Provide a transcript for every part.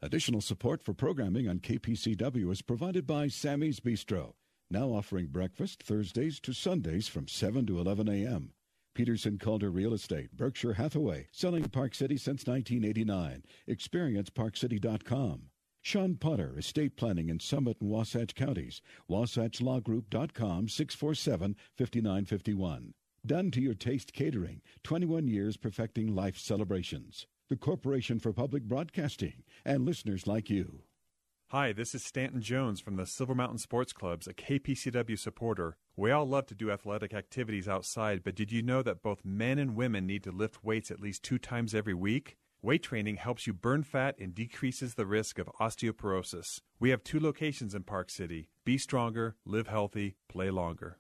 Additional support for programming on KPCW is provided by Sammy's Bistro, now offering breakfast Thursdays to Sundays from 7 to 11 a.m. Peterson Calder Real Estate, Berkshire Hathaway, selling Park City since 1989. Experience ParkCity.com. Sean Potter, Estate Planning in Summit and Wasatch Counties. WasatchLawGroup.com, 647-5951. Done to Your Taste Catering, 21 years perfecting life celebrations. The Corporation for Public Broadcasting and listeners like you. Hi, this is Stanton Jones from the Silver Mountain Sports Clubs, a KPCW supporter. We all love to do athletic activities outside, but did you know that both men and women need to lift weights at least 2 times every week? Weight training helps you burn fat and decreases the risk of osteoporosis. We have 2 locations in Park City. Be stronger, live healthy, play longer.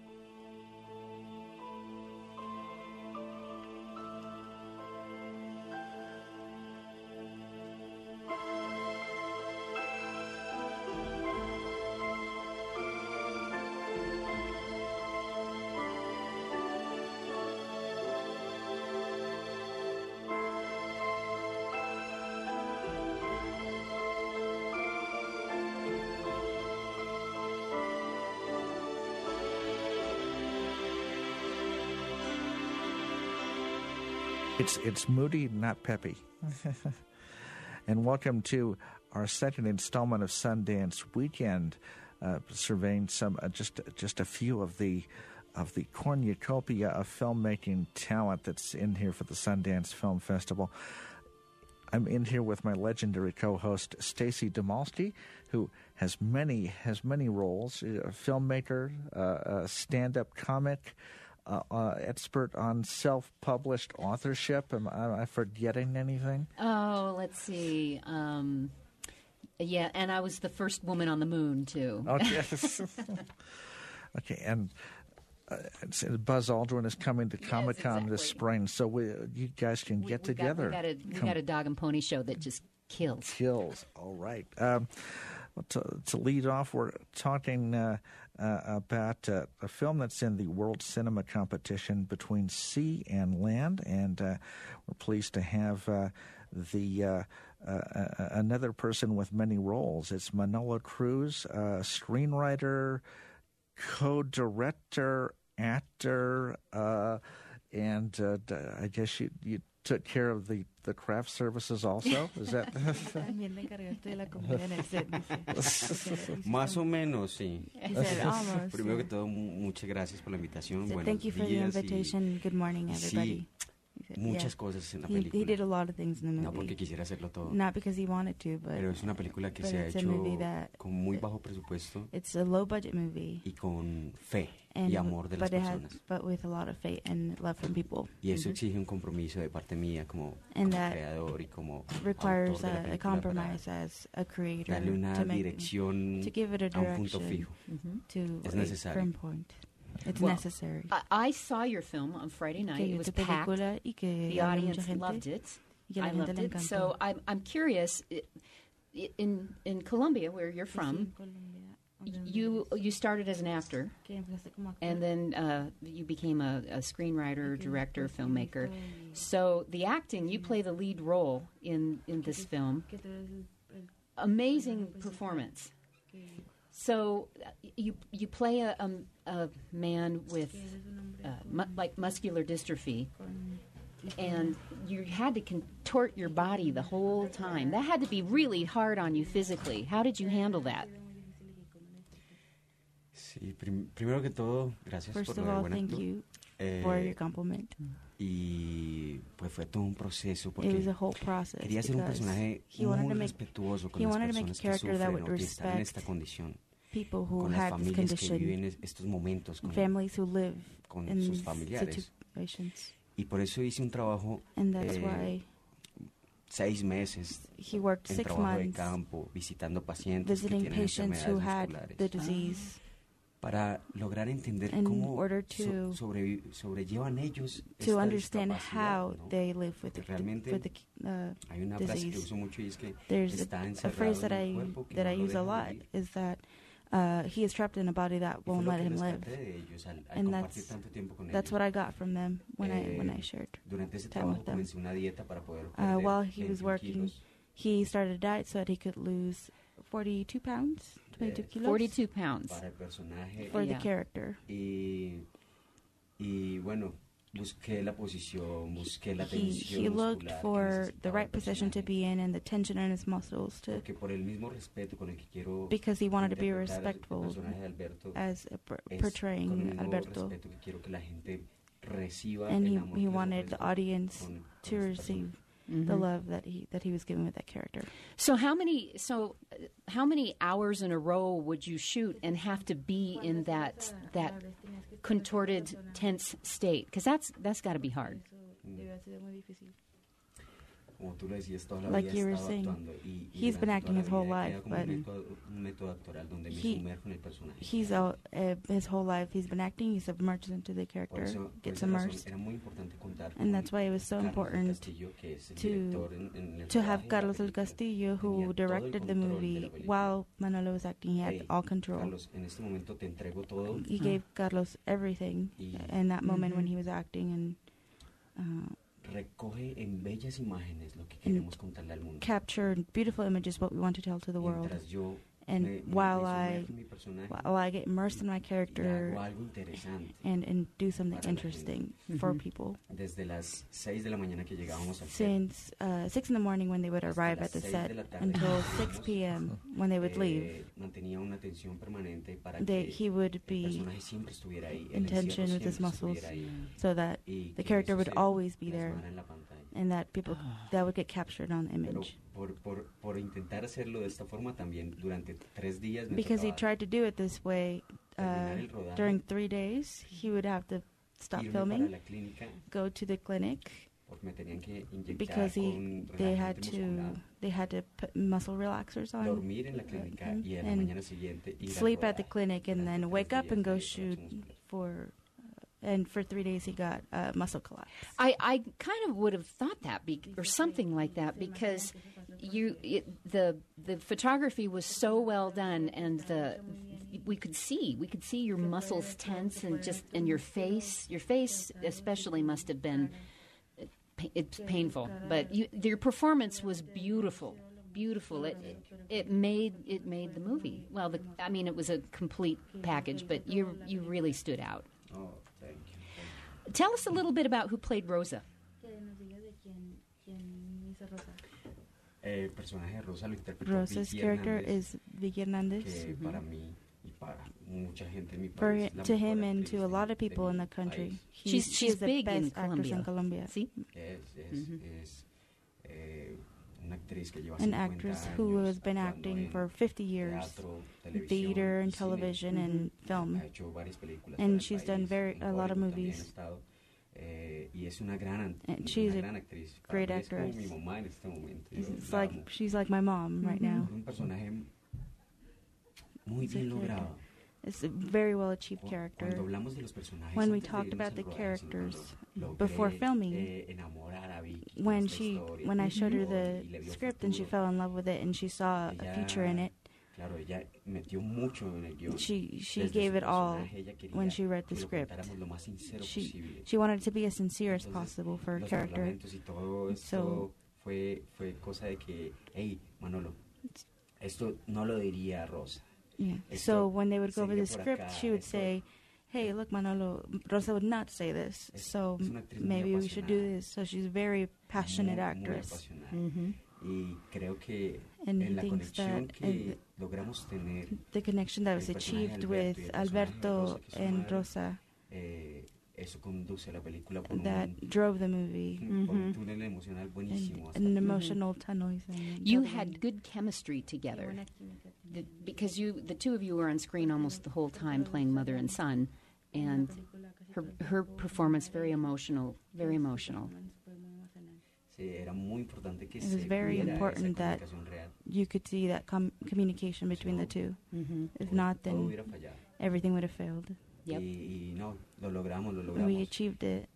It's moody, not peppy. And welcome to our second installment of Sundance Weekend, surveying some just a few of the cornucopia of filmmaking talent that's in here for the Sundance Film Festival. I'm in here with my legendary co-host Stacy Demalski, who has many roles: a filmmaker, a stand-up comic. Expert on self-published authorship. Am I forgetting anything? Oh, let's see. Yeah, and I was the first woman on the moon, too. Okay. Okay, and Buzz Aldrin is coming to Comic-Con this spring, so you guys can get together. We got a dog and pony show that just kills. All right. To lead off, we're talking about a film that's in the World Cinema Competition between sea and land, and we're pleased to have another person with many roles. It's Manolo Cruz, screenwriter, co-director, actor, and I guess you took care of the craft services also? Is that? Más o menos, sí. Primero que todo, muchas gracias por la invitación. Thank you for the invitation. Good morning, everybody. Sí, muchas cosas en la película. He did a lot of things in the movie. No porque quisiera hacerlo todo. Not because he wanted to, but pero es una película que se ha hecho con muy bajo presupuesto. It's a low budget movie. Y con fe y amor de las personas. But with a lot of faith and love from people. Y eso exige un compromiso de parte mía como creador y como requires a compromise as a creator. Darle una dirección to give it a un punto fijo. To es necesario. A firm point. It's necessary. I saw your film on Friday night. It was packed. The audience loved it. I loved it. So I'm curious, in Colombia, where you're from, you started as an actor, and then you became a screenwriter, director, filmmaker. So the acting, you play the lead role in this film. Amazing performance. So you play a man with like muscular dystrophy, and you had to contort your body the whole time. That had to be really hard on you physically. How did you handle that? Sí, primero que todo, gracias First por of lo all, de buena thank you for your compliment. Y pues fue todo un proceso porque it was a whole process quería ser un personaje muy respetuoso con las personas que sufren o que están en esta condición. People who con had las this familias que condition, viven estos momentos con, families who live con in sus familiares. Situations. Y por eso hice un trabajo And that's why 6 meses he worked en 6 trabajo months de campo, visitando pacientes que visiting tienen patients who had musculares, the disease. Para lograr entender in cómo order to sobrellevan ellos to understand discapacidad, how ¿no? they live with the hay una frase que disease. uso mucho y es que There's está a phrase encerrado that en un cuerpo que that no I lo use a deja lot vivir. is that he is trapped in a body that won't let him live, and that's what I got from them when I shared durante ese time with them. comencé una dieta para poder While he was working, he started a diet so that he could lose 42 pounds, 22 kilos. 42 pounds. Para el personaje. For the character. Y bueno, busqué la posición, busqué la tensión he looked for the right position to be in and the tension in his muscles because he wanted to be respectful as portraying Alberto, and he wanted the audience to receive the love that he was given with that character. So how many hours in a row would you shoot and have to be in that contorted, tense state? Because that's got to be hard. Like you were saying, he's been acting his whole life, but his whole life he's been acting. He submerges into the character, gets immersed, and that's why it was so important to have Carlos del Castillo, who directed the movie, while Manolo was acting. He had all control. He gave Carlos everything in that moment when he was acting, and recoge en bellas imágenes lo que queremos contarle al mundo. Capture beautiful images what we want to tell to the world. And while I get immersed in my character and do something interesting for people. Desde las 6 de la mañana que llegábamos al set. Since 6 in the morning when they would arrive at the set until 6 p.m. when they would leave. Mantenía una tensión permanente para he would be in tension with his muscles so that the character would always be there and that people that would get captured on the image. Por intentar hacerlo de esta forma también durante 3 días. Because he tried to do it this way during 3 days, he would have to stop filming, go to the clinic, because they had to put muscle relaxers on, and sleep at the clinic, and then wake up and go shoot for. And for 3 days, he got muscle collapse. I kind of would have thought that, or something like that, because the photography was so well done, and we could see your muscles tense, and your face especially must have been it's painful, but your performance was beautiful. It made the movie. Well, it was a complete package, but you really stood out. Oh, thank you. Tell us a little bit about who played Rosa. Rosa's character is Vicky Hernandez. To him and to a lot of people in the country, she's the big best actress in Colombia. See? An actress who has been acting for 50 years, theater and television and film, and she's done a lot of movies. And she's a great actress. It's like she's like my mom right now. It's a very well achieved character. When we talked about the characters before filming, when I showed her the script and she fell in love with it and she saw a future in it, she gave it all when she read the script. She wanted it to be as sincere as possible for her character. So fue cosa de que, hey, Manolo, esto no lo diría Rosa. Yeah. So when they would go over the script, she would say, hey, look, Manolo, Rosa would not say this, so maybe we should do this. So she's a very passionate actress. Y creo que and he thinks that the connection that was achieved with Alberto and Rosa that drove the movie. An emotional tunnel. You had good chemistry together because the two of you were on screen almost the whole time playing mother and son, and her performance very emotional. It was very important that you could see that communication between the two. If not, then everything would have failed. Yep. We achieved it.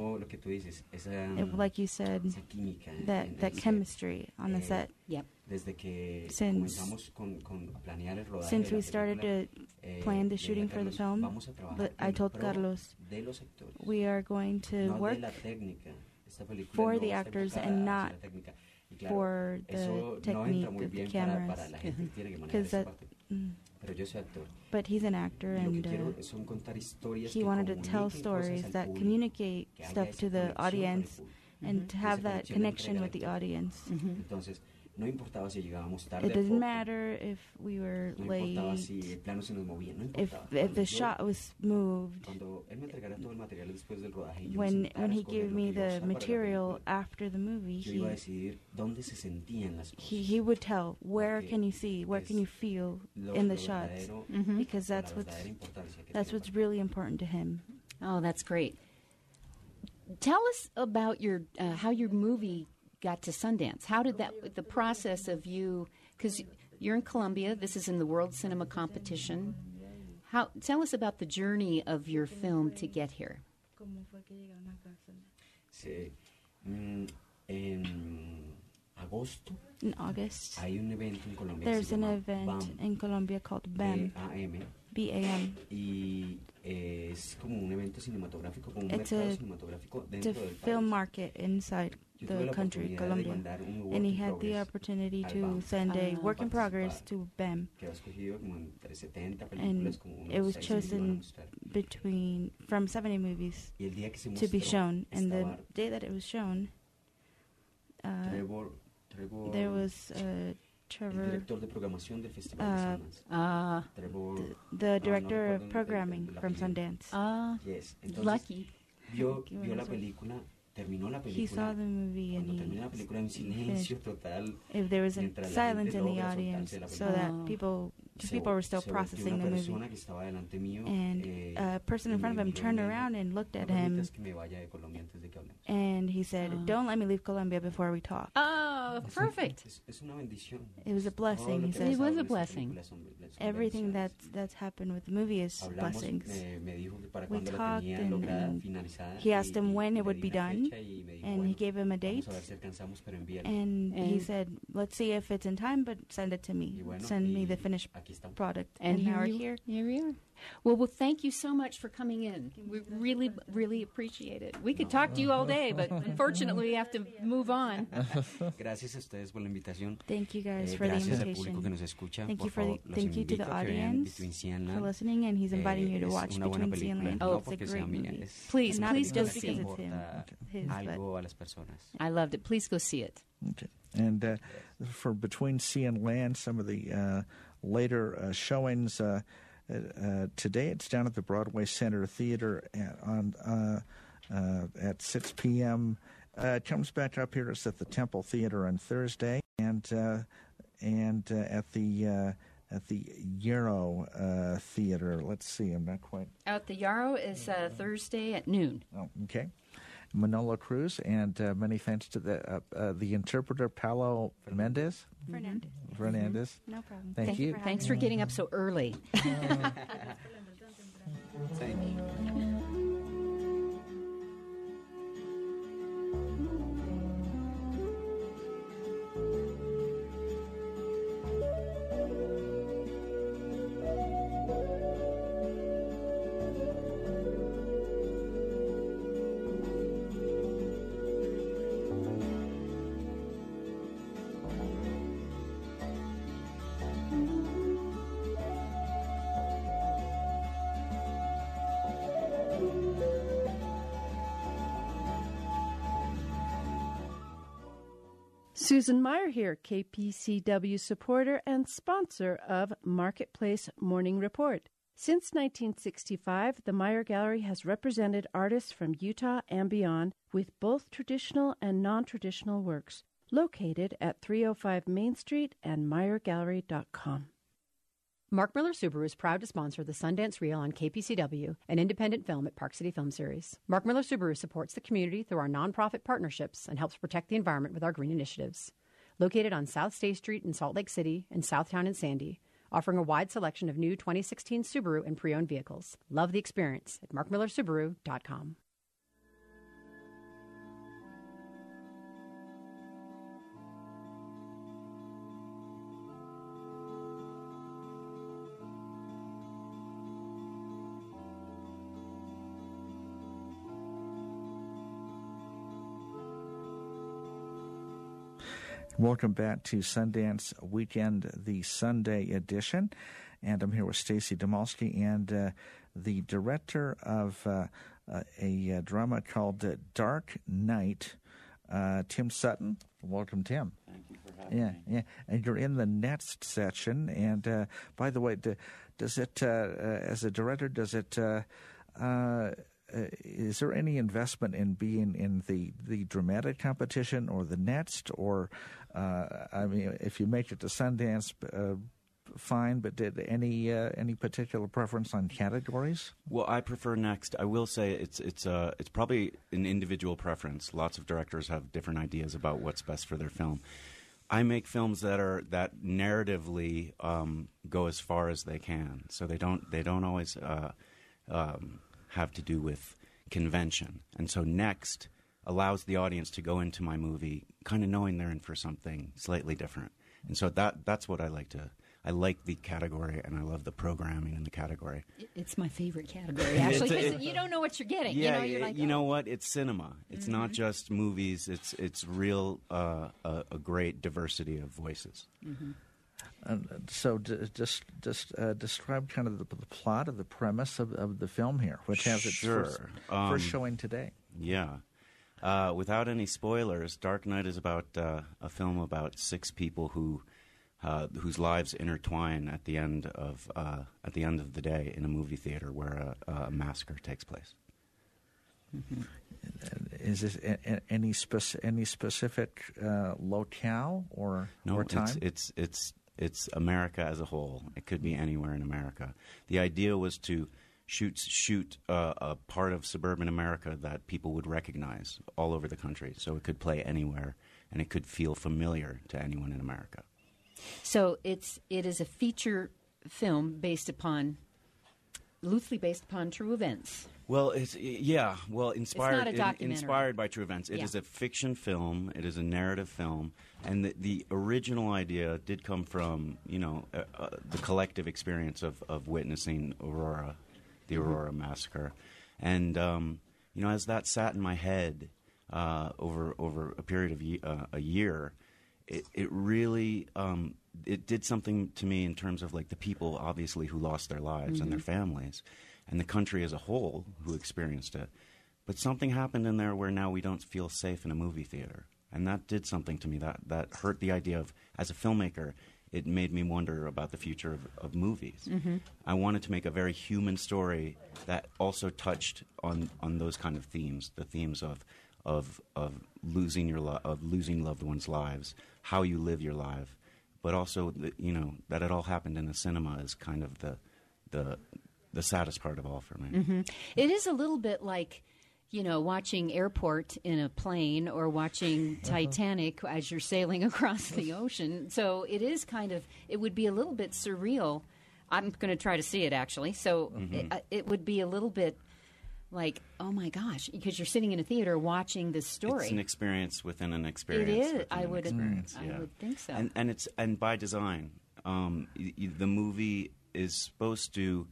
Like you said, that chemistry on the set. Yep. Since we started to plan the shooting for the film, I told Carlos, we are going to work for the actors and not for the technique of the cameras. Because but he's an actor, and he wanted to tell stories that communicate stuff to the audience and to have that connection with the audience. No importaba si llegábamos tarde. It didn't matter if we were late, si el plano se nos movía, no if the shot was moved. When he gave me the material after the movie, he would tell, where can you see, where can you feel in the shots, because that's what's really important to him. Oh, that's great. Tell us about your how your movie got to Sundance. How did the process of you, because you're in Colombia, this is in the World Cinema Competition. Tell us about the journey of your film to get here. In August, there's an event in Colombia called BAM. BAM. Es como un evento cinematográfico, como un mercado cinematográfico dentro del país. Film market inside the country, Colombia. And he had the opportunity to send a work in progress to BAM. And it was chosen from 70 movies to be shown. And the day that it was shown, there was Trevor, the director of programming from Sundance. Yes. Lucky. Vio la película, terminó la película. He saw the movie and terminó la película en silencio total. If there was silence in the audience, so that people were still processing the movie. And a person in front of him turned around and looked at him, and he said, "Don't let me leave Colombia before we talk." Oh, perfect. It was a blessing, he said. It was a blessing. Everything that's happened with the movie is blessings. We talked, and he asked him when it would be done, and he gave him a date. And he said, "Let's see if it's in time, but send it to me. Send me the finished product." And now we're here. Here we are. Well, thank you so much for coming in. We really, really appreciate it. We could talk to you all day, but unfortunately we have to move on. Gracias a ustedes por la invitación. Thank you guys for the invitation. Thank you to the audience for listening, and he's inviting you to watch Between Sea and Land. Oh, it's a great movie. Please go just see because it's him. I loved it. Please go see it. Okay. And for Between Sea and Land, some of the later showings. Today it's down at the Broadway Center Theater at 6 p.m. It comes back up here. It's at the Temple Theater on Thursday, and at the Yarrow Theater. Let's see, I'm not quite. At the Yarrow is Thursday at noon. Oh, okay. Manolo Cruz, and many thanks to the interpreter Paulo Fernandez. Fernandez. No problem. Thank you. Thanks for getting up so early. Thank you. Susan Meyer here, KPCW supporter and sponsor of Marketplace Morning Report. Since 1965, the Meyer Gallery has represented artists from Utah and beyond with both traditional and non-traditional works, located at 305 Main Street and MeyerGallery.com. Mark Miller Subaru is proud to sponsor the Sundance Reel on KPCW, an independent film at Park City Film Series. Mark Miller Subaru supports the community through our nonprofit partnerships and helps protect the environment with our green initiatives. Located on South State Street in Salt Lake City and Southtown in Sandy, offering a wide selection of new 2016 Subaru and pre-owned vehicles. Love the experience at markmillersubaru.com. Welcome back to Sundance Weekend, the Sunday edition. And I'm here with Stacy Demalski and the director of a drama called Dark Night, Tim Sutton. Welcome, Tim. Thank you for having me. Yeah. And you're in the next section. And by the way, does it, as a director, does it... is there any investment in being in the dramatic competition or the next? Or, I mean, if you make it to Sundance, fine, but did any particular preference on categories? Well, I prefer next. I will say it's probably an individual preference. Lots of directors have different ideas about what's best for their film. I make films that narratively go as far as they can, so they don't always have to do with convention. And so next allows the audience to go into my movie kind of knowing they're in for something slightly different. And so that's what I like to... I like the category, and I love the programming in the category. It's my favorite category, actually, because you don't know what you're getting. Yeah, you're like, you know what? It's cinema. It's not just movies. It's real a great diversity of voices. Mm-hmm. So just describe kind of the plot of the premise of the film here, which has its first showing today. Yeah. Without any spoilers, Dark Night is about a film about 6 people whose lives intertwine at the end of the day in a movie theater where a massacre takes place. Mm-hmm. Is this any specific locale or time? It's America as a whole. It could be anywhere in America. The idea was to shoot a part of suburban America that people would recognize all over the country, so it could play anywhere and it could feel familiar to anyone in America. So it is a feature film loosely based upon true events. Well, inspired. It's not a documentary. Inspired by true events. It is a fiction film. It is a narrative film, and the original idea did come from the collective experience of witnessing the Aurora massacre, and as that sat in my head over a period of a year. It really it did something to me in terms of like the people obviously who lost their lives and their families, and the country as a whole who experienced it. But something happened in there where now we don't feel safe in a movie theater, and that did something to me that hurt the idea of, as a filmmaker, it made me wonder about the future of movies. Mm-hmm. I wanted to make a very human story that also touched on those kind of themes, the themes of losing losing loved ones' lives, how you live your life, but also that it all happened in the cinema is kind of the saddest part of all for me. Mm-hmm. It is a little bit like watching Airport in a plane or watching Titanic as you're sailing across the ocean. So it is it would be a little bit surreal. I'm going to try to see it actually. So it would be a little bit like, oh my gosh, because you're sitting in a theater watching this story. It's an experience within an experience. It is. I would think so. And by design, the movie is supposed to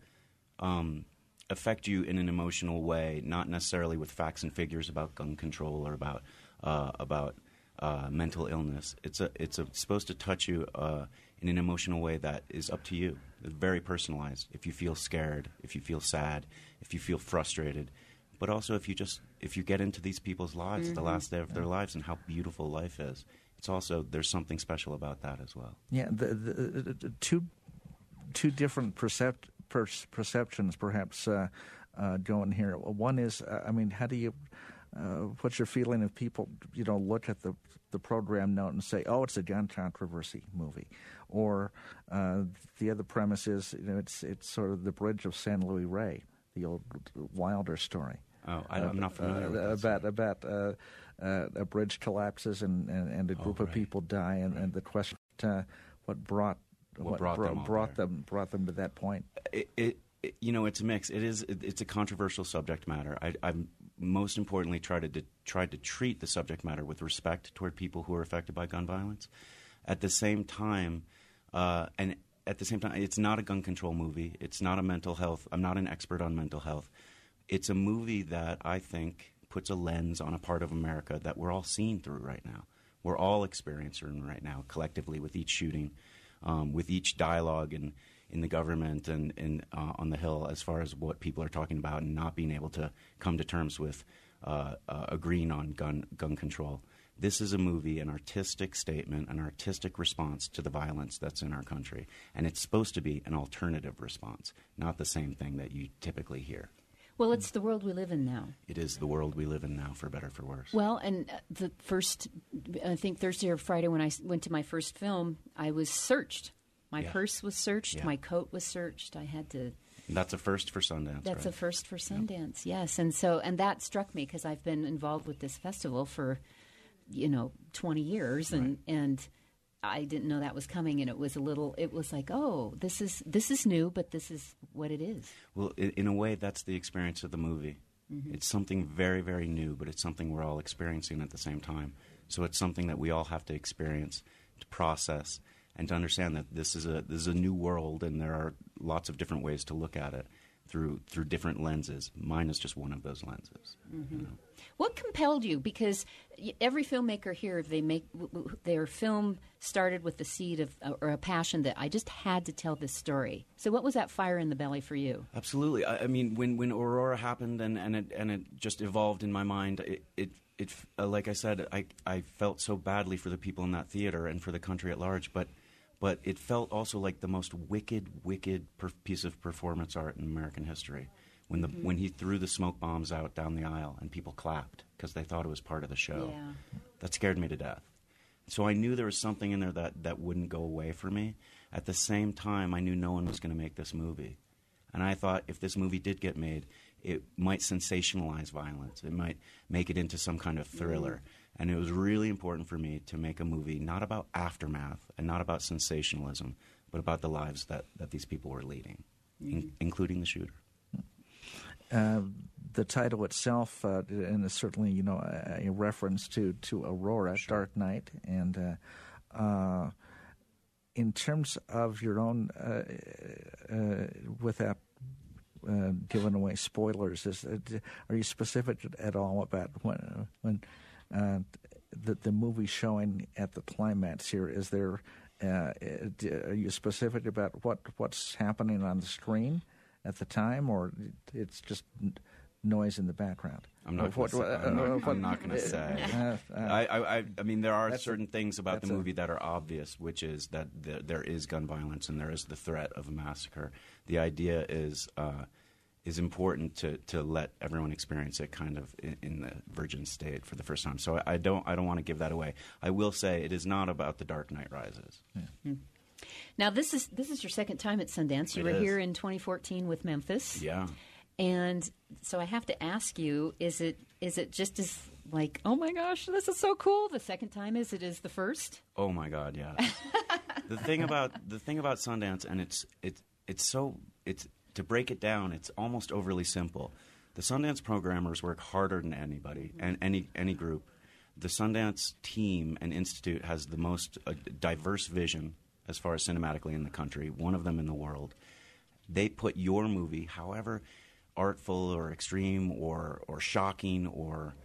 affect you in an emotional way, not necessarily with facts and figures about gun control or about mental illness. It's supposed to touch you in an emotional way that is up to you. It's very personalized. If you feel scared, if you feel sad, if you feel frustrated, but also if you get into these people's lives, the last day of their lives, and how beautiful life is. It's also, there's something special about that as well. Yeah, the two different perceptions perhaps going here. One is, how do you? What's your feeling if people, look at the program note and say, "Oh, it's a gun controversy movie," or the other premise is, it's sort of the Bridge of San Luis Rey, the old Wilder story. Oh, I'm not familiar with that. About a bridge collapses and a group of people die, and the question, what brought them to that point. It's a mix. It's a controversial subject matter. I most importantly tried to treat the subject matter with respect toward people who are affected by gun violence. At the same time, it's not a gun control movie. It's not a mental health. I'm not an expert on mental health. It's a movie that I think puts a lens on a part of America that we're all seeing through right now. we're all experiencing right now collectively with each shooting, with each dialogue in the government and on the Hill, as far as what people are talking about and not being able to come to terms with agreeing on gun control. This is a movie, an artistic statement, an artistic response to the violence that's in our country. And it's supposed to be an alternative response, not the same thing that you typically hear. Well, it's the world we live in now. It is the world we live in now, for better or for worse. Well, and the first, I think Thursday or Friday when I went to my first film, I was searched. My purse was searched. My coat was searched. I had to... That's a first for Sundance, That's right? a first for Sundance, yes. And that struck me because I've been involved with this festival for, 20 years, and I didn't know that was coming, and it was like, oh, this is new, but this is what it is. Well, in a way, that's the experience of the movie. Mm-hmm. It's something very, very new, but it's something we're all experiencing at the same time. So it's something that we all have to experience, to process, and to understand that this is a new world, and there are lots of different ways to look at it through different lenses. Mine is just one of those lenses. Mm-hmm. What compelled you? Because every filmmaker here, they make their film started with the seed of or a passion that I just had to tell this story. So what was that fire in the belly for you? Absolutely. I mean, when Aurora happened and it just evolved in my mind, it like I said, I felt so badly for the people in that theater and for the country at large, but it felt also like the most wicked piece of performance art in American history. When he threw the smoke bombs out down the aisle and people clapped because they thought it was part of the show. Yeah. That scared me to death. So I knew there was something in there that wouldn't go away for me. At the same time, I knew no one was going to make this movie. And I thought if this movie did get made, it might sensationalize violence. It might make it into some kind of thriller. And it was really important for me to make a movie not about aftermath and not about sensationalism, but about the lives that these people were leading, including the shooter. The title itself, and it's certainly a reference to Aurora, sure. Dark Knight, and in terms of your own, without giving away spoilers, are you specific at all about when the movie showing at the climax here? Is there? Are you specific about what's happening on the screen at the time, or it's just noise in the background? I'm not going to say. I mean, there are certain things about the movie that are obvious, which is that there is gun violence and there is the threat of a massacre. The idea is important to let everyone experience it kind of in the virgin state for the first time. So I don't want to give that away. I will say it is not about The Dark Knight Rises. Yeah. Mm-hmm. Now, this is your second time at Sundance. You were here in 2014 with Memphis. Yeah. And so I have to ask you, is it just as like, oh my gosh, this is so cool, the second time as it is the first? Oh my God, yeah. The thing about Sundance, and it's to break it down, it's almost overly simple. The Sundance programmers work harder than anybody and any group. The Sundance team and institute has the most diverse vision as far as cinematically in the country, one of them in the world. They put your movie, however artful or extreme or shocking or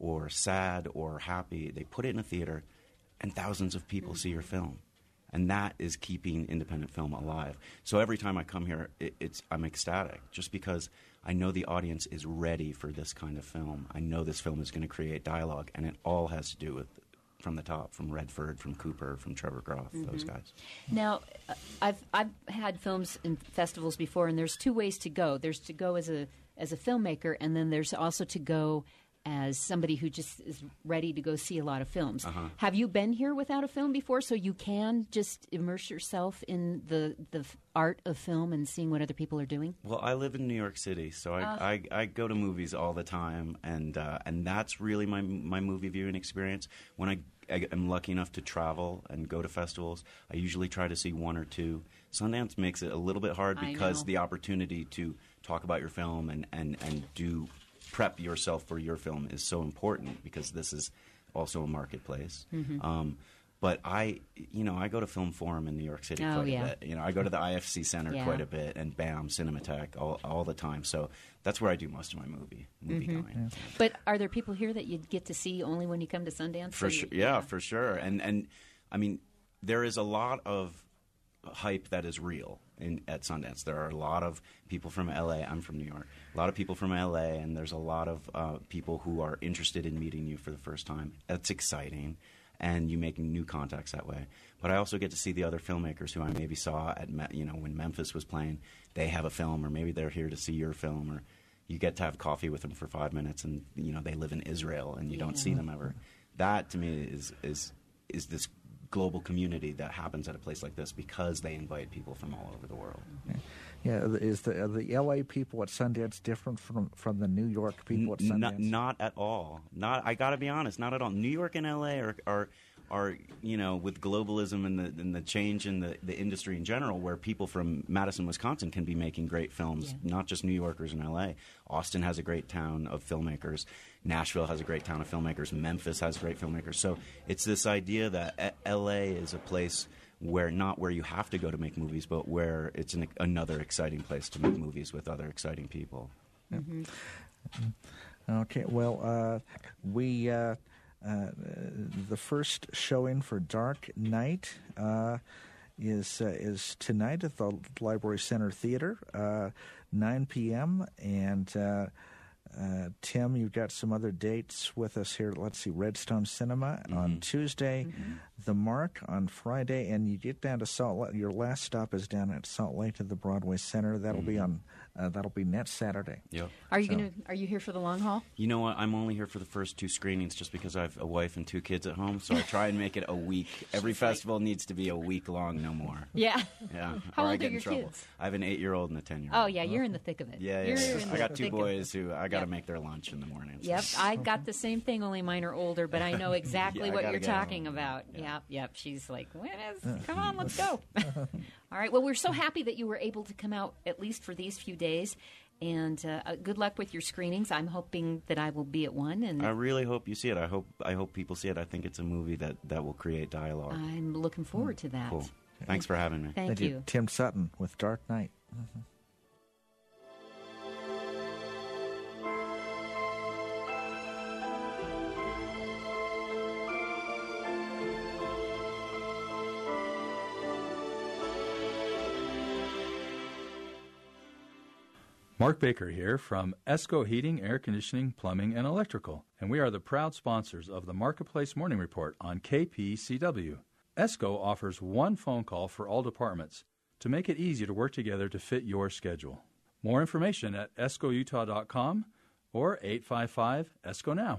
sad or happy, they put it in a theater and thousands of people see your film. And that is keeping independent film alive. So every time I come here, I'm ecstatic just because I know the audience is ready for this kind of film. I know this film is going to create dialogue, and it all has to do with from the top, from Redford, from Cooper, from Trevor Groff, those guys. Now, I've had films in festivals before, and there's two ways to go. There's to go as a filmmaker, and then there's also to go as somebody who just is ready to go see a lot of films. Uh-huh. Have you been here without a film before, so you can just immerse yourself in the art of film and seeing what other people are doing? Well, I live in New York City, so I go to movies all the time, and that's really my movie viewing experience. When I am lucky enough to travel and go to festivals, I usually try to see one or two. Sundance makes it a little bit hard because the opportunity to talk about your film and do prep yourself for your film is so important because this is also a marketplace. Mm-hmm. But I go to Film Forum in New York City quite a bit. I go to the IFC Center quite a bit, and BAM, Cinematheque, all the time. So that's where I do most of my movie going. Yeah. But are there people here that you get to see only when you come to Sundance? For sure, for sure. And I mean, there is a lot of hype that is real at Sundance. There are a lot of people from LA. I'm from New York. A lot of people from LA, and there's a lot of people who are interested in meeting you for the first time. That's exciting. And you making new contacts that way. But I also get to see the other filmmakers who I maybe saw at when Memphis was playing. They have a film, or maybe they're here to see your film, or you get to have coffee with them for 5 minutes, and they live in Israel, and you don't see them ever. That to me is this global community that happens at a place like this because they invite people from all over the world. Yeah, is the LA people at Sundance different from the New York people at Sundance? Not at all. I got to be honest, not at all. New York and LA are with globalism and the change in the industry in general, where people from Madison, Wisconsin can be making great films, not just New Yorkers in LA. Austin has a great town of filmmakers. Nashville has a great town of filmmakers. Memphis has great filmmakers. So it's this idea that LA is a place where you have to go to make movies, but where it's another exciting place to make movies with other exciting people. Mm-hmm. Okay, well, the first showing for Dark Knight is tonight at the Library Center Theater, 9 p.m., and Tim, you've got some other dates with us here. Let's see, Redstone Cinema on Tuesday, The Mark on Friday, and you get down to Salt Lake. Your last stop is down at Salt Lake at the Broadway Center. That'll be on. That'll be next Saturday. Yep. Are you here for the long haul? You know what? I'm only here for the first 2 screenings just because I have a wife and 2 kids at home, so I try and make it a week. Every festival needs to be a week long, no more. Yeah. Yeah. How old are your kids? I have an 8-year-old and a 10-year-old. Oh yeah, you're in the thick of it. Yeah. I got 2 boys who I got to make their lunch in the morning. So. Yep, I got the same thing. Only mine are older, but I know exactly what you're talking about. Yep. She's like, come on, let's go. All right. Well, we're so happy that you were able to come out at least for these few days. And good luck with your screenings. I'm hoping that I will be at one. And I really hope you see it. I hope people see it. I think it's a movie that will create dialogue. I'm looking forward to that. Cool. Thanks for having me. Thank you. Tim Sutton with Dark Knight. Mm-hmm. Mark Baker here from ESCO Heating, Air Conditioning, Plumbing, and Electrical, and we are the proud sponsors of the Marketplace Morning Report on KPCW. ESCO offers one phone call for all departments to make it easy to work together to fit your schedule. More information at escoutah.com or 855-ESCO-NOW.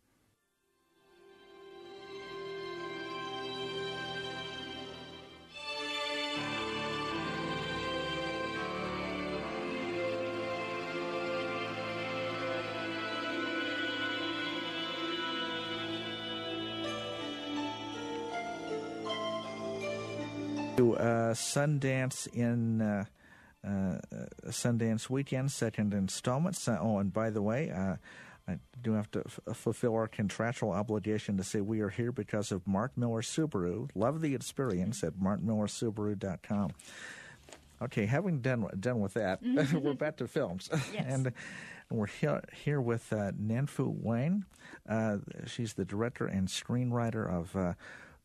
Sundance in Sundance Weekend, second installment. And by the way, I do have to fulfill our contractual obligation to say we are here because of Mark Miller Subaru. Love the experience at markmillersubaru.com. Okay, having done with that, we're back to films. Yes. And we're here with Nanfu Wang. She's the director and screenwriter of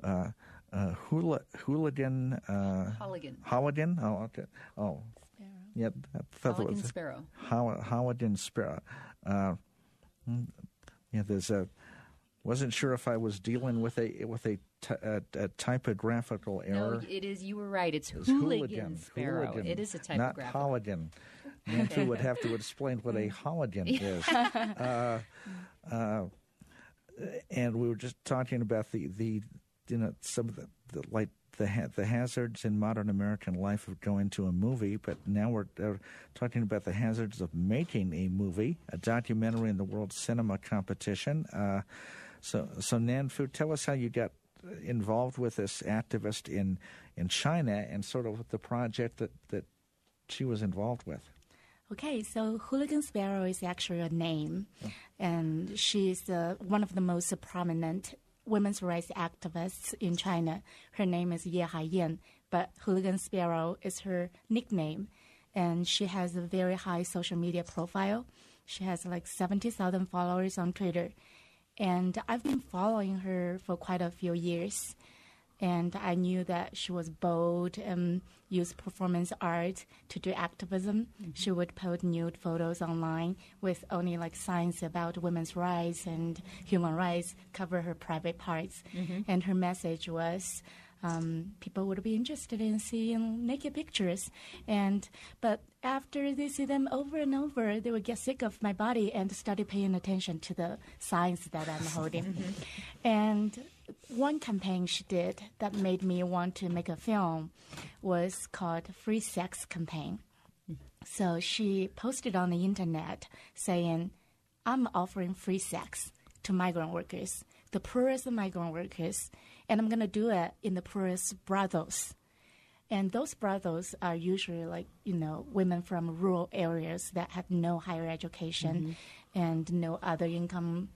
Hooligan. Hooligan. Oh, okay. Oh, Sparrow. Yeah. Hooligan Sparrow. Hooligan Sparrow. There's a. Wasn't sure if I was dealing with a typographical error. No, it is. You were right. It's Hooligan Sparrow. Hooligan, it is a typographical. Not Hooligan. Nanfu would have to explain what a Hooligan is. And we were just talking about some of the hazards in modern American life of going to a movie, but now we're talking about the hazards of making a movie, a documentary in the World Cinema Competition. So Nanfu, tell us how you got involved with this activist in China and sort of the project that she was involved with. Okay, so Hooligan Sparrow is actually a name, and she's one of the most prominent women's rights activist in China. Her name is Ye Haiyan, but Hooligan Sparrow is her nickname. And she has a very high social media profile. She has like 70,000 followers on Twitter. And I've been following her for quite a few years. And I knew that she was bold and used performance art to do activism. Mm-hmm. She would post nude photos online with only like signs about women's rights and human rights, cover her private parts. Mm-hmm. And her message was people would be interested in seeing naked pictures. But after they see them over and over, they would get sick of my body and started paying attention to the signs that I'm holding. Mm-hmm. And one campaign she did that made me want to make a film was called Free Sex Campaign. So she posted on the internet saying, I'm offering free sex to migrant workers, the poorest migrant workers, and I'm going to do it in the poorest brothels. And those brothels are usually like, women from rural areas that have no higher education and no other income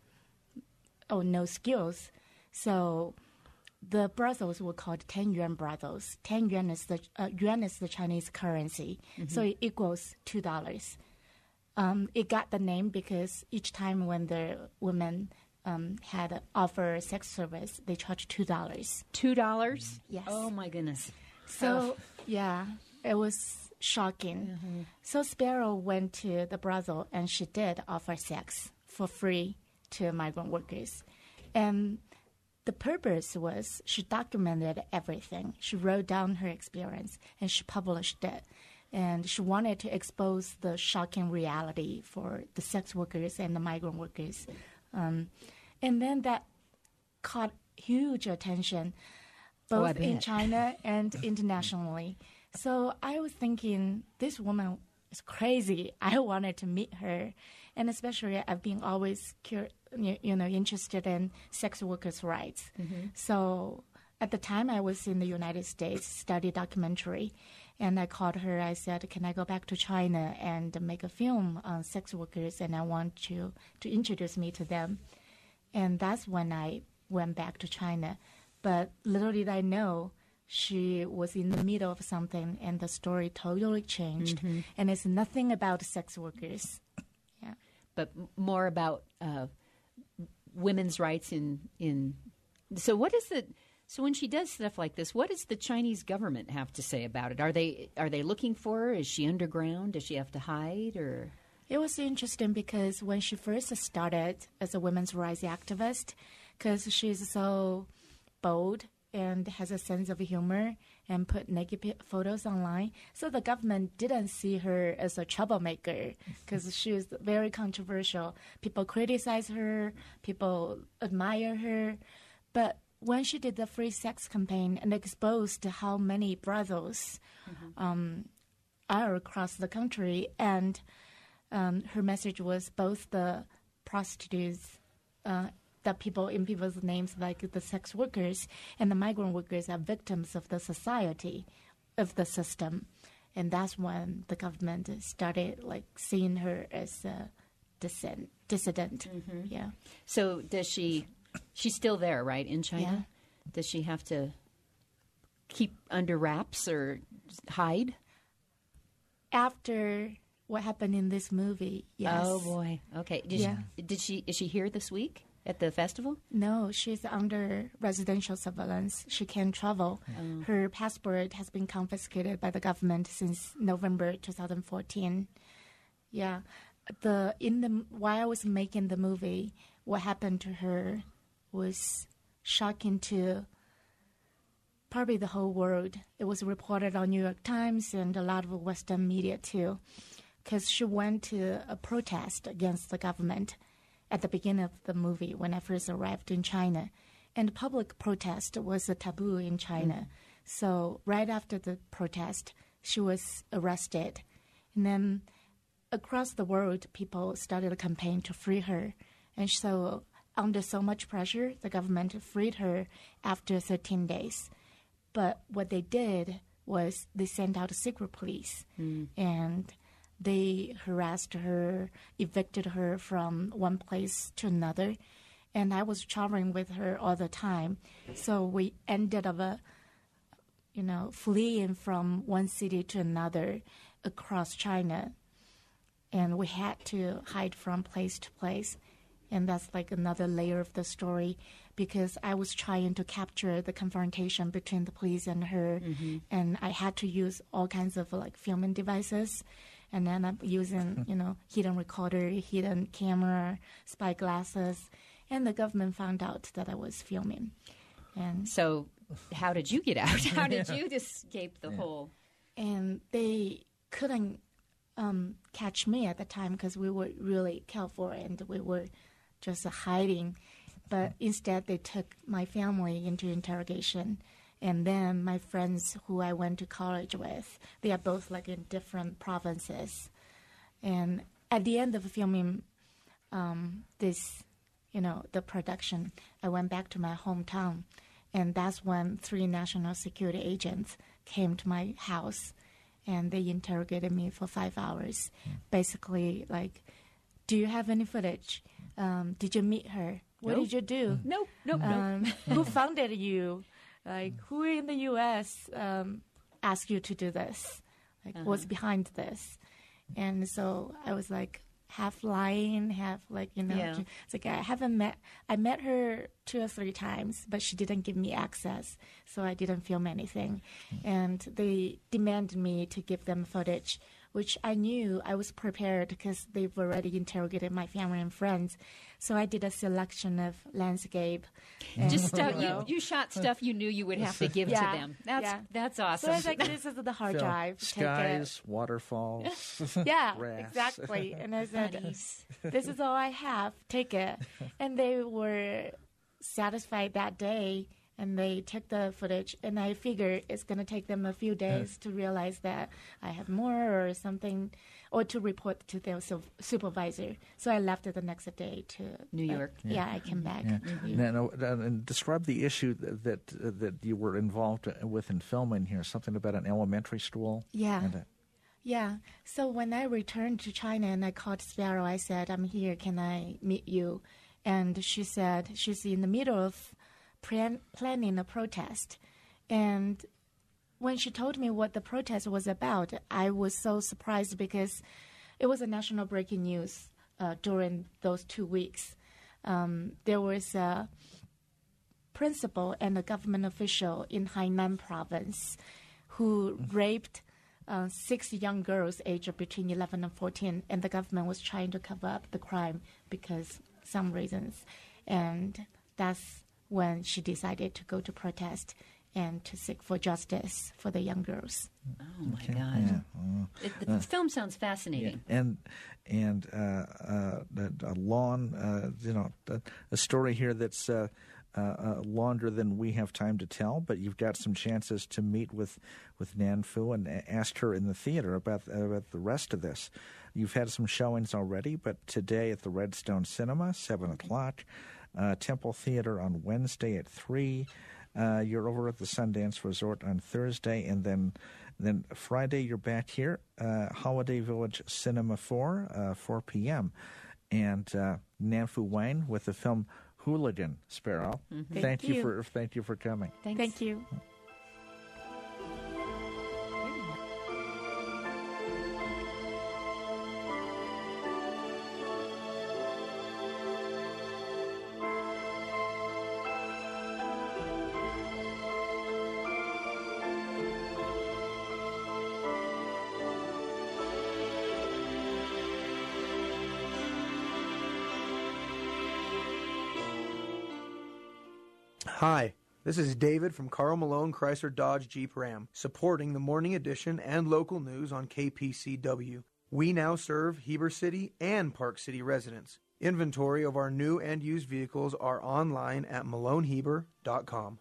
or no skills. So the brothels were called 10 yuan brothels. 10 yuan is the Chinese currency, so it equals $2. It got the name because each time when the women had offer sex service, they charged $2. $2? Yes. Oh my goodness. So yeah, it was shocking. Mm-hmm. So Sparrow went to the brothel and she did offer sex for free to migrant workers, and the purpose was she documented everything. She wrote down her experience and she published it. And she wanted to expose the shocking reality for the sex workers and the migrant workers. And then that caught huge attention, both in China and internationally. So I was thinking, this woman is crazy. I wanted to meet her. And especially I've been always interested in sex workers' rights. Mm-hmm. So at the time I was in the United States, studied documentary, and I called her. I said, can I go back to China and make a film on sex workers, and I want you to introduce me to them. And that's when I went back to China. But little did I know she was in the middle of something, and the story totally changed. Mm-hmm. And it's nothing about sex workers. Yeah. But more about women's rights in. So what is it? So when she does stuff like this, what does the Chinese government have to say about it? Are they looking for her? Is she underground? Does she have to hide? Or it was interesting because when she first started as a women's rights activist, because she's so bold and has a sense of humor and put naked photos online. So the government didn't see her as a troublemaker because she was very controversial. People criticize her, people admire her. But when she did the free sex campaign and exposed how many brothels are across the country, and her message was both the prostitutes, the people in people's names, like the sex workers and the migrant workers, are victims of the society, of the system. And that's when the government started like seeing her as a dissident. Mm-hmm. Yeah. So does she's still there, right, in China? Yeah. Does she have to keep under wraps or hide? After what happened in this movie, yes. Oh boy. Okay. Is she here this week at the festival? No, she's under residential surveillance. She can't travel. Oh. Her passport has been confiscated by the government since November 2014. Yeah. While I was making the movie, what happened to her was shocking to probably the whole world. It was reported on New York Times and a lot of Western media too, because she went to a protest against the government at the beginning of the movie when I first arrived in China. And public protest was a taboo in China. Mm-hmm. So right after the protest, she was arrested. And then across the world, people started a campaign to free her. And so under so much pressure, the government freed her after 13 days. But what they did was they sent out a secret police. And they harassed her, evicted her from one place to another. and I was traveling with her all the time. So we ended up, fleeing from one city to another across China, and we had to hide from place to place. And that's like another layer of the story, because I was trying to capture the confrontation between the police and her, and I had to use all kinds of like filming devices, and then I'm using hidden recorder, hidden camera, spy glasses, and the government found out that I was filming. And so, how did you get out? How did you escape the whole? And they couldn't catch me at the time because we were really careful and we were just hiding. But instead, they took my family into interrogation. And then my friends who I went to college with, they are both like in different provinces. And at the end of filming the production, I went back to my hometown. And that's when 3 national security agents came to my house. And they interrogated me for 5 hours. Basically, like, do you have any footage? Did you meet her? What did you do? Nope. Who funded you? Like, who in the U.S. Asked you to do this? Like, what's behind this? And so I was like half lying, half like, it's like I met her 2 or 3 times, but she didn't give me access, so I didn't film anything. And they demanded me to give them footage, which I knew I was prepared because they've already interrogated my family and friends. So I did a selection of landscape. Just you shot stuff you knew you would have to give to them. That's awesome. So I was like, this is the hard drive. Skies, waterfalls. Yeah, grass. Exactly. And I said, this is all I have. Take it. And they were satisfied that day. And they took the footage, and I figured it's going to take them a few days to realize that I have more or something, or to report to their supervisor. So I left it the next day to New York. I came back. Yeah. Now, and describe the issue that you were involved with in filming here, something about an elementary school. Yeah. Yeah. So when I returned to China and I called Sparrow, I said, I'm here. Can I meet you? And she said she's in the middle of planning a protest. And when she told me what the protest was about, I was so surprised because it was a national breaking news during those 2 weeks. There was a principal and a government official in Hainan province who raped 6 young girls aged between 11 and 14, and the government was trying to cover up the crime because some reasons. And that's when she decided to go to protest and to seek for justice for the young girls. Oh, my God. Yeah. The film sounds fascinating. Yeah. And a story here that's longer than we have time to tell, but you've got some chances to meet with Nan Fu and ask her in the theater about the rest of this. You've had some showings already, but today at the Redstone Cinema, 7 o'clock, Temple Theater on Wednesday at 3. You're over at the Sundance Resort on Thursday, and then Friday you're back here, Holiday Village Cinema 4 p.m. And Nan Fu Wang with the film Hooligan, Sparrow. Mm-hmm. Thank you for coming. Thanks. Thank you. Hi, this is David from Carl Malone Chrysler Dodge Jeep Ram, supporting the Morning Edition and local news on KPCW. We now serve Heber City and Park City residents. Inventory of our new and used vehicles are online at maloneheber.com.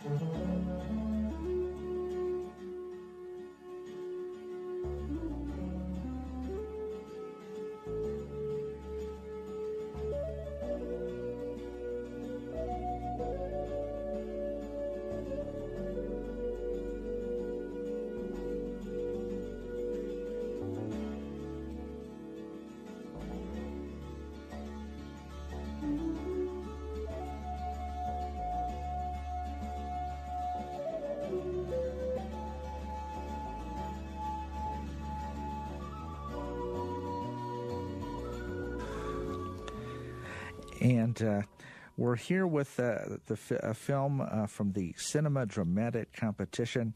And we're here with a film from the Cinema Dramatic competition.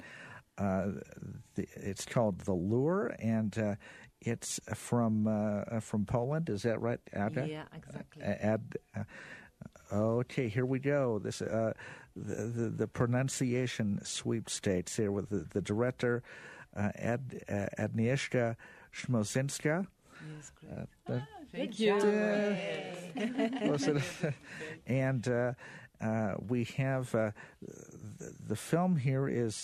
It's called The Lure, and it's from Poland. Is that right, Ada? Yeah, exactly. Okay, here we go. This the pronunciation sweepstakes here with the director Agnieszka Szmosinska. Yes, great. Thank you. And we have the film here is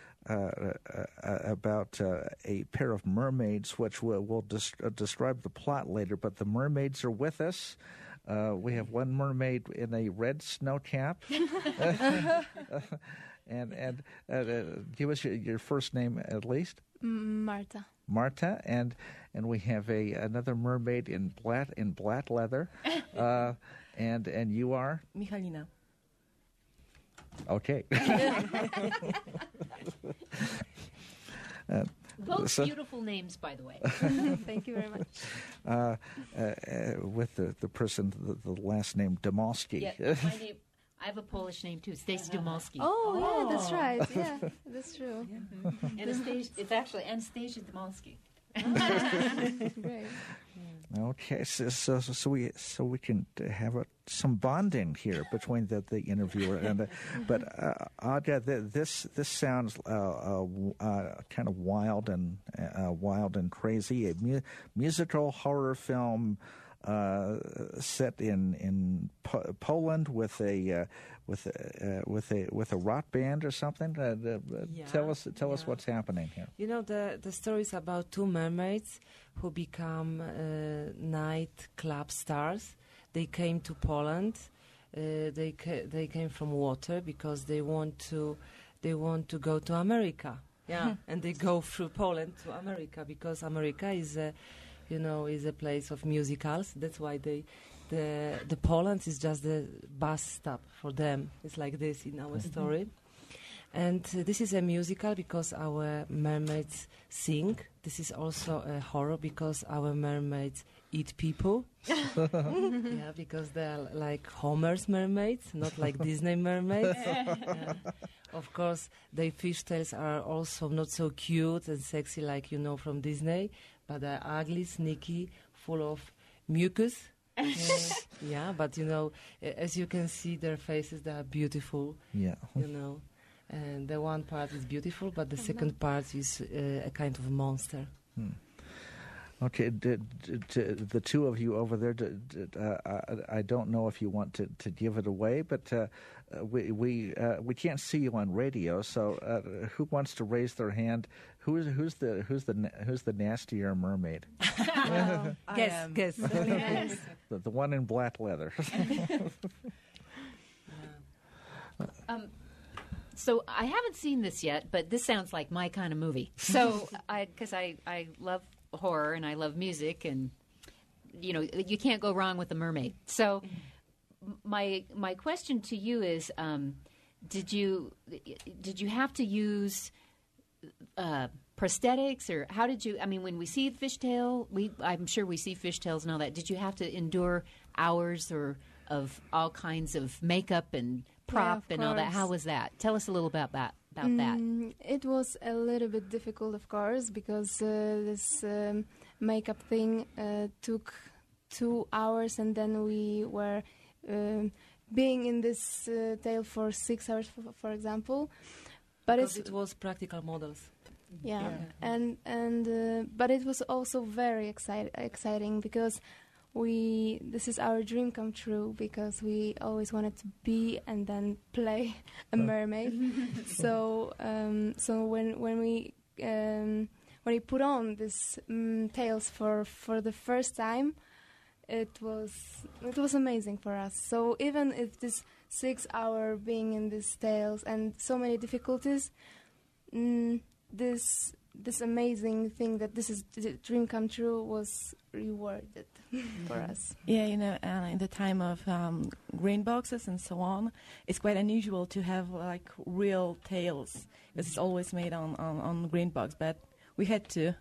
about a pair of mermaids, which we'll describe the plot later. But the mermaids are with us. We have one mermaid in a red snow cap. And give us your first name at least. Marta. Marta, and we have another mermaid in black leather, and you are Michalina. Okay. Both beautiful names, by the way. Thank you very much. With the person, the last name Dmowski. Yeah, my name. I have a Polish name too, Stacy Dmowski. Oh, yeah, that's right. Yeah, that's true. Yeah. Mm-hmm. It's actually Anastasia Dmowski. Great. Okay, so we can have some bonding here between the interviewer and but Aga, this sounds kind of wild and crazy. A musical horror film set in Poland with a rock band or something. Tell us what's happening here. You know, the story is about two mermaids who become nightclub stars. They came to Poland. They came from water because they want to go to America. Yeah, and they go through Poland to America because America is a place of musicals. That's why the Poland is just the bus stop for them. It's like this in our story. And this is a musical because our mermaids sing. This is also a horror because our mermaids eat people. Yeah, because they are like Homer's mermaids, not like Disney mermaids. Of course, their fishtails are also not so cute and sexy like from Disney, but they're ugly, sneaky, full of mucus. Yeah, but as you can see, their faces, they are beautiful. Yeah. And the one part is beautiful, but the second part is a kind of monster. Okay, the two of you over there, I don't know if you want to give it away, but we can't see you on radio. So who wants to raise their hand? Who's the nastier mermaid? Guess. The one in black leather. So I haven't seen this yet, but this sounds like my kind of movie. So because I love horror and I love music, and you can't go wrong with a mermaid. So my question to you is, did you have to use prosthetics, or how did you? I mean, when we see fishtail, I'm sure we see fishtails and all that. Did you have to endure hours of all kinds of makeup and prop and all that? How was that? Tell us a little about that. It was a little bit difficult, of course, because this makeup thing took 2 hours, and then we were being in this tale for 6 hours, for example. But because it was practical models. Yeah. And but it was also very exciting because this is our dream come true, because we always wanted to be and then play a mermaid. So when we put on these tails for the first time, it was amazing for us. So even if this 6 hour being in these tails and so many difficulties, this amazing thing that this is the dream come true was rewarded for us. Yeah, in the time of green boxes and so on, it's quite unusual to have like real tails, because it's always made on green box. But we had to.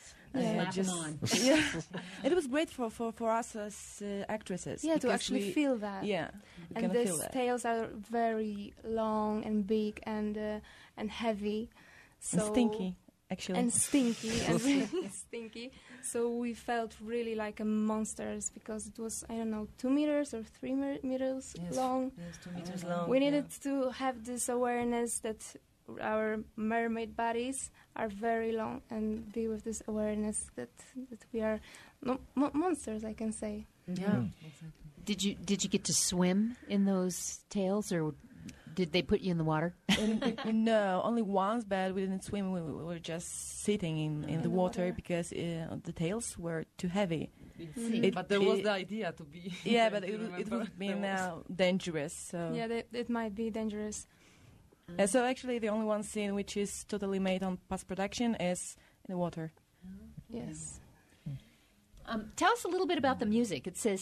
It was great for us as actresses. Yeah, to actually feel that. Yeah, and these tails are very long and big and heavy, and stinky. Actually. And stinky, and really stinky. So we felt really like monsters, because it was, 2 meters or 3 meters long. Yes, 2 meters long. We needed to have this awareness that our mermaid bodies are very long, and be with this awareness that we are monsters, I can say. Yeah. Exactly. Did you get to swim in those tails, or did they put you in the water? No, only once, but we didn't swim. We were just sitting in the water because the tails were too heavy. But there was the idea to be. Yeah, but it would be now dangerous. So. Yeah, it might be dangerous. So actually, the only one scene which is totally made on post-production is in the water. Yes. Tell us a little bit about the music. It says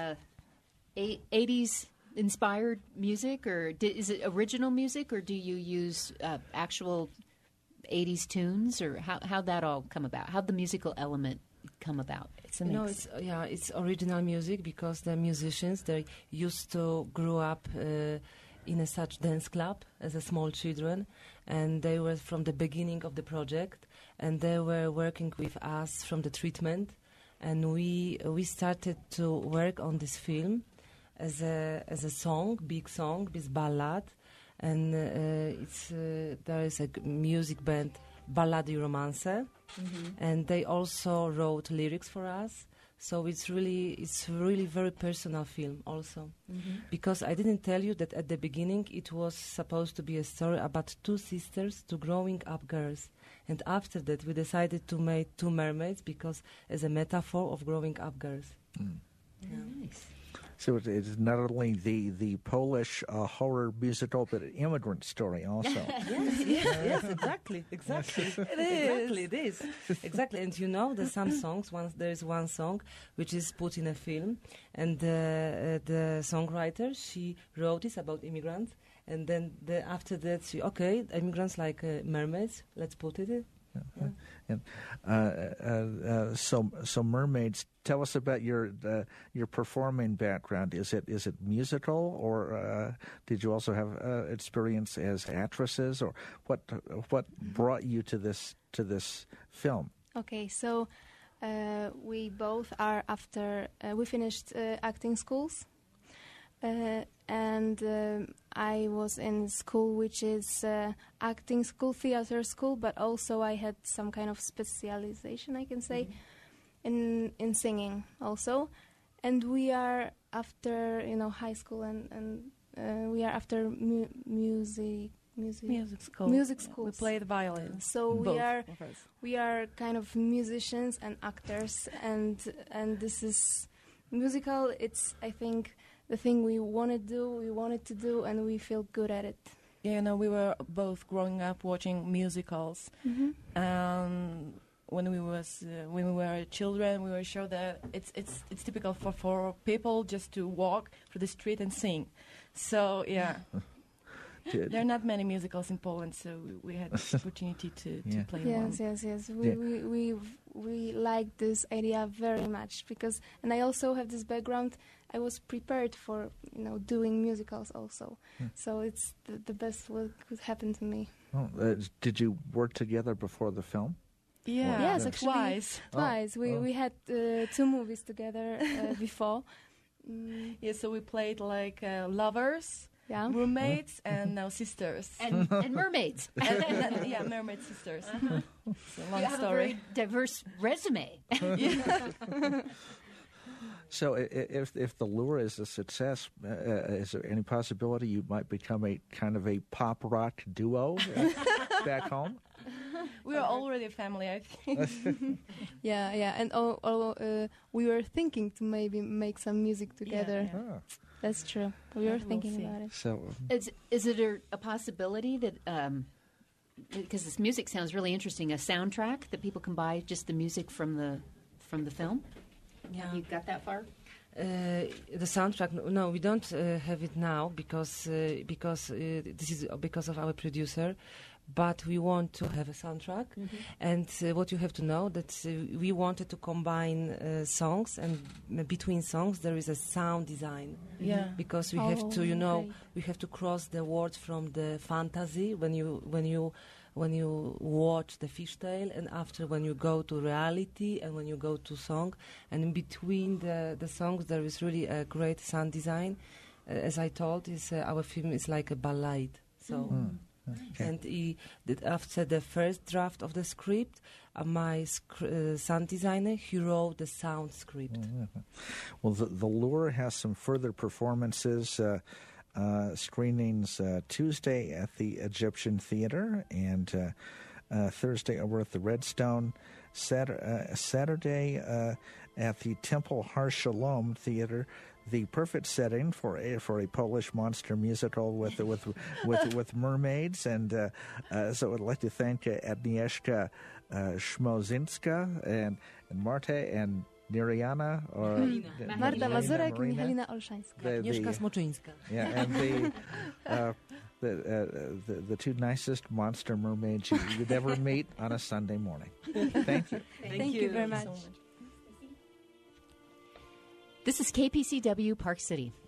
80s inspired music, or is it original music, or do you use actual 80s tunes, or how'd that all come about? How'd the musical element come about? It's a mix. It's original music, because the musicians, they used to grow up in a such dance club as a small children, and they were from the beginning of the project, and they were working with us from the treatment, and we started to work on this film as a song, big song, this ballad, and there is a music band, Ballady Romance, and they also wrote lyrics for us. So it's really very personal film also, because I didn't tell you that at the beginning it was supposed to be a story about 2 sisters, 2 growing up girls, and after that we decided to make 2 mermaids, because as a metaphor of growing up girls. Nice. So it is not only the Polish horror musical, but an immigrant story also. Yes, exactly. It is. Exactly. And there's some songs. There is one song which is put in a film, and the songwriter, she wrote this about immigrants, and then after that immigrants like mermaids, let's put it in. And so mermaids. Tell us about your performing background. Is it musical, or did you also have experience as actresses, or what brought you to this film? Okay, so we both are after we finished acting schools. And I was in school which is acting school, theater school, but also I had some kind of specialization, I can say, in singing also. And we are after high school, and we are after music school. Music school. We play the violin. So we are kind of musicians and actors, and this is musical. It's, I think, the thing we wanted to do, and we feel good at it. Yeah, we were both growing up watching musicals. When we were children, we were sure that it's typical for people just to walk through the street and sing. So yeah. There are not many musicals in Poland, so we had the opportunity to play one. Yes. We like this idea very much, and I also have this background. I was prepared for doing musicals also, so it's the best what could happen to me. Did you work together before the film? Yeah, yes, actually, twice. We had 2 movies together before. Yeah, so we played like lovers. Yeah. Roommates and now sisters. And mermaids. and mermaid sisters. It's a long you have story. a very diverse resume. So if the lure is a success, is there any possibility you might become a kind of a pop rock duo back home? We are already a family, I think. yeah. And we were thinking to maybe make some music together. Yeah. Oh. That's true. We were thinking about it. So, is it a possibility that, because this music sounds really interesting, a soundtrack that people can buy just the music from the film? Yeah. Have you got that far? The soundtrack, no, we don't have it now because this is because of our producer. But we want to have a soundtrack, and what you have to know that we wanted to combine songs, and between songs there is a sound design. Yeah, because we have to, we have to cross the words from the fantasy when you watch the Fishtail, and after when you go to reality, and when you go to song, and in between the songs there is really a great sound design. As I told, our film is like a ballad, so. Okay. And after the first draft of the script, my sound designer, he wrote the sound script. Well, the Lure has some further performances, screenings Tuesday at the Egyptian Theater, and Thursday over at the Redstone, Saturday at the Temple Har Shalom Theater. The perfect setting for a Polish monster musical with mermaids, and so I'd like to thank Agnieszka Szmozinska and Marta and Niriana, or Marta Mazurek and Halina Olszańska. Agnieszka Smoczyńska. Yeah, and the two nicest monster mermaids you'd ever meet on a Sunday morning. Thank you. Thank you very much. This is KPCW Park City.